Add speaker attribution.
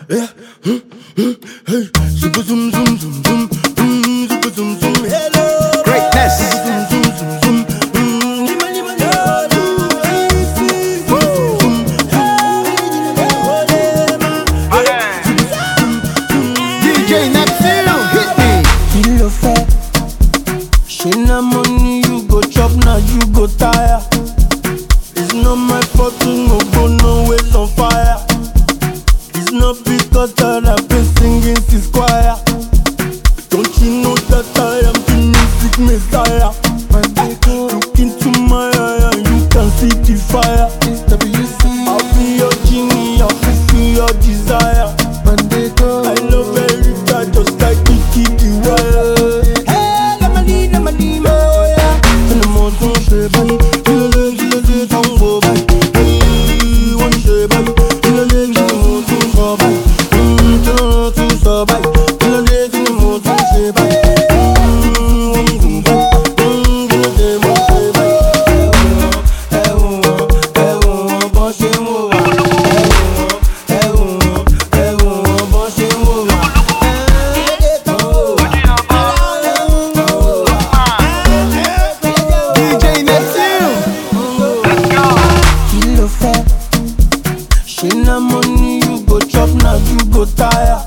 Speaker 1: yeah. Hey, super zoom zoom zoom zoom, super zoom zoom. Hello,
Speaker 2: Greatness.
Speaker 1: zoom zoom zoom zoom. Lima lima lima,
Speaker 2: DJ Neptune, hit me.
Speaker 1: Kilo fair. She na money you go chop, now you go tire. It's not my fault to no go nowhere on fire. It's not because that I've been singing since choir. Don't you know that I am the music messiah? Look into my eye and you can see the fire. I'll be your genie, I'll fulfill your desire. I love every guy just like Kiki the wire. Hey, Lamali, oh yeah. And the mountain shape, kill tango, hey, one shape, kill the mountain survive. To survive, kill the mountain shape.
Speaker 2: DJ Neptune.
Speaker 1: Kilo fair. She na money you go chop, now you go tire.